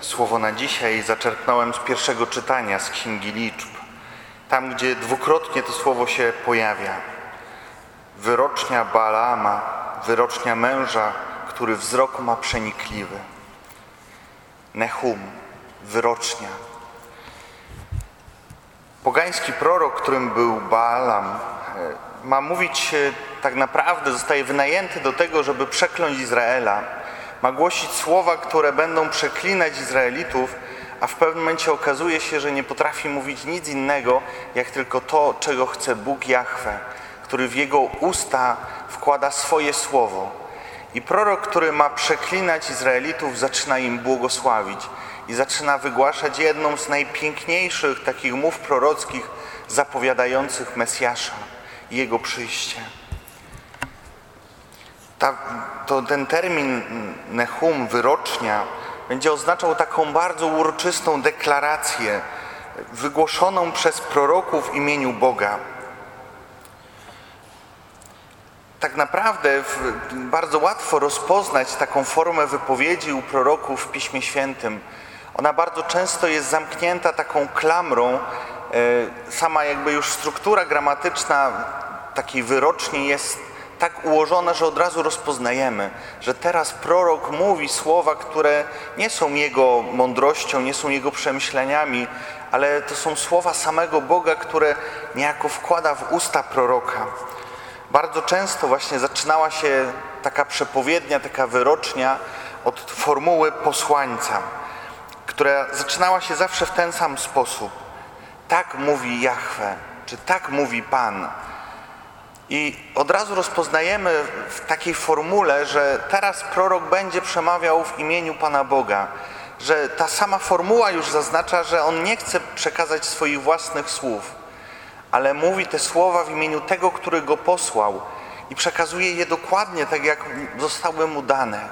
Słowo na dzisiaj zaczerpnąłem z pierwszego czytania z Księgi Liczb, tam gdzie dwukrotnie to słowo się pojawia. Wyrocznia Balaama, wyrocznia męża, który wzrok ma przenikliwy. Nehum, wyrocznia. Pogański prorok, którym był Balaam, ma mówić, tak naprawdę zostaje wynajęty do tego, żeby przekląć Izraela. Ma głosić słowa, które będą przeklinać Izraelitów, a w pewnym momencie okazuje się, że nie potrafi mówić nic innego, jak tylko to, czego chce Bóg Jahwe, który w jego usta wkłada swoje słowo. I prorok, który ma przeklinać Izraelitów, zaczyna im błogosławić i zaczyna wygłaszać jedną z najpiękniejszych takich mów prorockich zapowiadających Mesjasza i Jego przyjście. Ten termin Nehum, wyrocznia, będzie oznaczał taką bardzo uroczystą deklarację wygłoszoną przez proroków w imieniu Boga. Tak naprawdę bardzo łatwo rozpoznać taką formę wypowiedzi u proroków w Piśmie Świętym. Ona bardzo często jest zamknięta taką klamrą. Sama jakby już struktura gramatyczna takiej wyroczni jest tak ułożona, że od razu rozpoznajemy, że teraz prorok mówi słowa, które nie są jego mądrością, nie są jego przemyśleniami, ale to są słowa samego Boga, które niejako wkłada w usta proroka. Bardzo często właśnie zaczynała się taka przepowiednia, taka wyrocznia od formuły posłańca, która zaczynała się zawsze w ten sam sposób. Tak mówi Jahwe, czy tak mówi Pan. I od razu rozpoznajemy w takiej formule, że teraz prorok będzie przemawiał w imieniu Pana Boga, że ta sama formuła już zaznacza, że on nie chce przekazać swoich własnych słów, ale mówi te słowa w imieniu tego, który go posłał i przekazuje je dokładnie tak, jak zostały mu dane.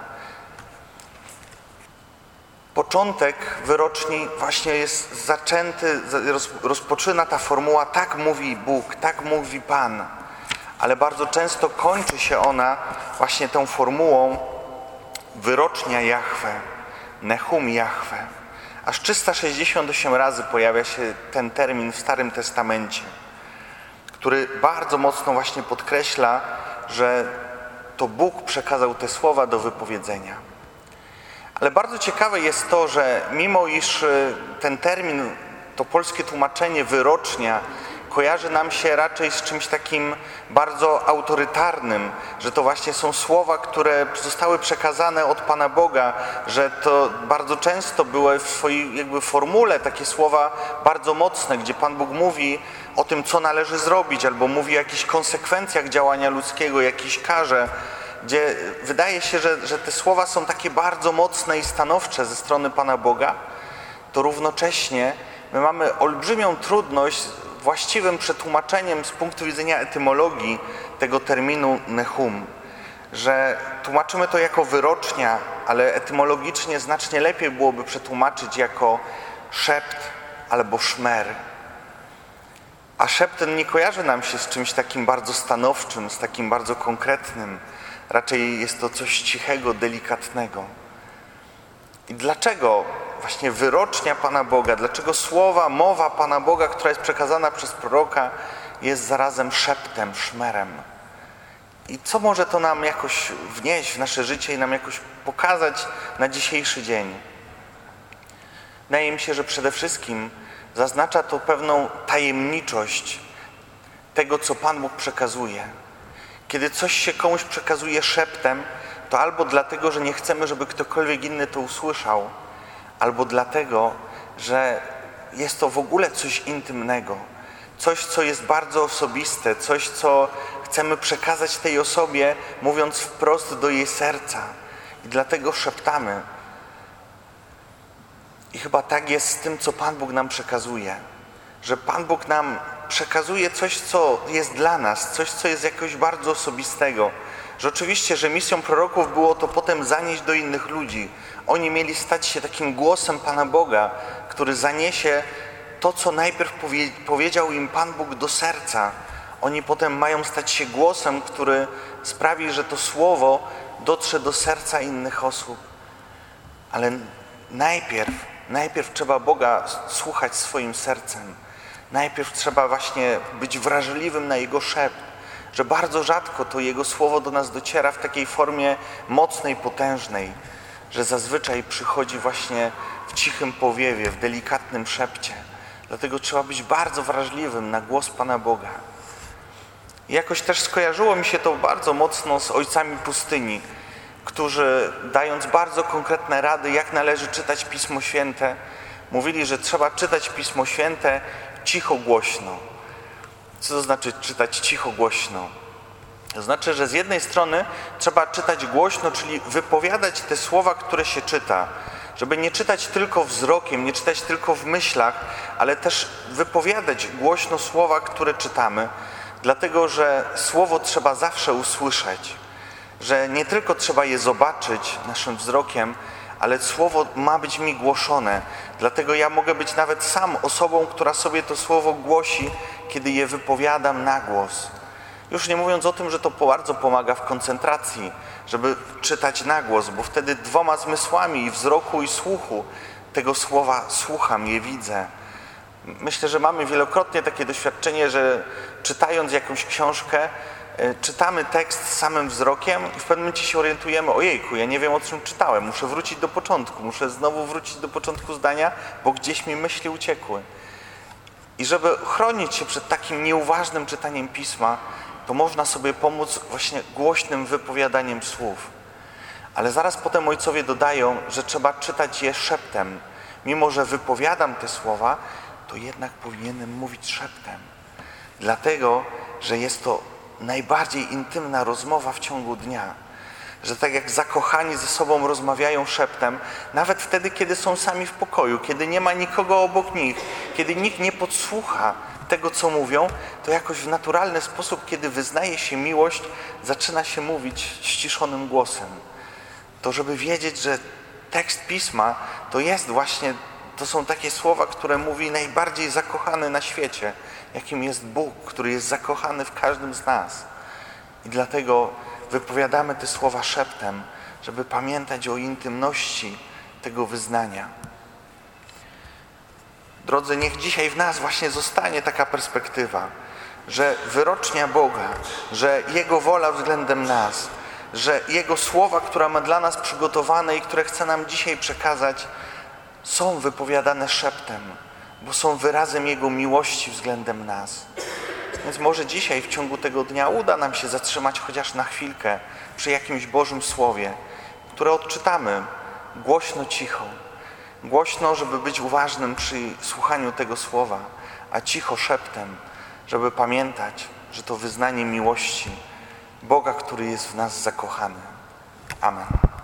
Początek wyroczni właśnie jest zaczęty, rozpoczyna ta formuła tak mówi Bóg, tak mówi Pan, ale bardzo często kończy się ona właśnie tą formułą wyrocznia Jahwe, Nehum Jahwe. Aż 368 razy pojawia się ten termin w Starym Testamencie, który bardzo mocno właśnie podkreśla, że to Bóg przekazał te słowa do wypowiedzenia. Ale bardzo ciekawe jest to, że mimo iż ten termin, to polskie tłumaczenie wyrocznia kojarzy nam się raczej z czymś takim bardzo autorytarnym, że to właśnie są słowa, które zostały przekazane od Pana Boga, że to bardzo często były w swojej jakby formule takie słowa bardzo mocne, gdzie Pan Bóg mówi o tym, co należy zrobić, albo mówi o jakichś konsekwencjach działania ludzkiego, jakiejś karze, gdzie wydaje się, że te słowa są takie bardzo mocne i stanowcze ze strony Pana Boga, to równocześnie my mamy olbrzymią trudność z właściwym przetłumaczeniem z punktu widzenia etymologii tego terminu Nehum, że tłumaczymy to jako wyrocznia, ale etymologicznie znacznie lepiej byłoby przetłumaczyć jako szept albo szmer. A szept ten nie kojarzy nam się z czymś takim bardzo stanowczym, z takim bardzo konkretnym. Raczej jest to coś cichego, delikatnego. I dlaczego właśnie wyrocznia Pana Boga, dlaczego słowa, mowa Pana Boga, która jest przekazana przez proroka, jest zarazem szeptem, szmerem? I co może to nam jakoś wnieść w nasze życie i nam jakoś pokazać na dzisiejszy dzień? Wydaje mi się, że przede wszystkim zaznacza to pewną tajemniczość tego, co Pan Bóg przekazuje. Kiedy coś się komuś przekazuje szeptem, to albo dlatego, że nie chcemy, żeby ktokolwiek inny to usłyszał, albo dlatego, że jest to w ogóle coś intymnego, coś, co jest bardzo osobiste, coś, co chcemy przekazać tej osobie, mówiąc wprost do jej serca. I dlatego szeptamy. I chyba tak jest z tym, co Pan Bóg nam przekazuje, że Pan Bóg nam przekazuje coś, co jest dla nas, coś, co jest jakoś bardzo osobistego. Że oczywiście, że misją proroków było to potem zanieść do innych ludzi. Oni mieli stać się takim głosem Pana Boga, który zaniesie to, co najpierw powiedział im Pan Bóg do serca. Oni potem mają stać się głosem, który sprawi, że to słowo dotrze do serca innych osób. Ale najpierw trzeba Boga słuchać swoim sercem. Najpierw trzeba właśnie być wrażliwym na Jego szept, że bardzo rzadko to Jego słowo do nas dociera w takiej formie mocnej, potężnej, że zazwyczaj przychodzi właśnie w cichym powiewie, w delikatnym szepcie. Dlatego trzeba być bardzo wrażliwym na głos Pana Boga. I jakoś też skojarzyło mi się to bardzo mocno z ojcami pustyni, którzy dając bardzo konkretne rady, jak należy czytać Pismo Święte, mówili, że trzeba czytać Pismo Święte cicho, głośno. Co to znaczy czytać cicho, głośno? To znaczy, że z jednej strony trzeba czytać głośno, czyli wypowiadać te słowa, które się czyta, żeby nie czytać tylko wzrokiem, nie czytać tylko w myślach, ale też wypowiadać głośno słowa, które czytamy, dlatego że słowo trzeba zawsze usłyszeć, że nie tylko trzeba je zobaczyć naszym wzrokiem, ale słowo ma być mi głoszone. Dlatego ja mogę być nawet sam osobą, która sobie to słowo głosi, kiedy je wypowiadam na głos. Już nie mówiąc o tym, że to bardzo pomaga w koncentracji, żeby czytać na głos, bo wtedy 2 zmysłami, i wzroku, i słuchu, tego słowa słucham, je widzę. Myślę, że mamy wielokrotnie takie doświadczenie, że czytając jakąś książkę, czytamy tekst samym wzrokiem i w pewnym momencie się orientujemy, ojejku, ja nie wiem, o czym czytałem, muszę wrócić do początku, muszę znowu wrócić do początku zdania, bo gdzieś mi myśli uciekły. I żeby chronić się przed takim nieuważnym czytaniem Pisma, to można sobie pomóc właśnie głośnym wypowiadaniem słów. Ale zaraz potem ojcowie dodają, że trzeba czytać je szeptem. Mimo że wypowiadam te słowa, to jednak powinienem mówić szeptem. Dlatego, że jest to najbardziej intymna rozmowa w ciągu dnia. Że tak jak zakochani ze sobą rozmawiają szeptem, nawet wtedy, kiedy są sami w pokoju, kiedy nie ma nikogo obok nich, kiedy nikt nie podsłucha tego, co mówią, to jakoś w naturalny sposób, kiedy wyznaje się miłość, zaczyna się mówić ściszonym głosem. To żeby wiedzieć, że tekst Pisma to są takie słowa, które mówi najbardziej zakochany na świecie, jakim jest Bóg, który jest zakochany w każdym z nas. I dlatego wypowiadamy te słowa szeptem, żeby pamiętać o intymności tego wyznania. Drodzy, niech dzisiaj w nas właśnie zostanie taka perspektywa, że wyrocznia Boga, że Jego wola względem nas, że Jego słowa, które ma dla nas przygotowane i które chce nam dzisiaj przekazać, są wypowiadane szeptem, bo są wyrazem Jego miłości względem nas. Więc może dzisiaj w ciągu tego dnia uda nam się zatrzymać chociaż na chwilkę przy jakimś Bożym Słowie, które odczytamy głośno, cicho. Głośno, żeby być uważnym przy słuchaniu tego słowa, a cicho szeptem, żeby pamiętać, że to wyznanie miłości Boga, który jest w nas zakochany. Amen.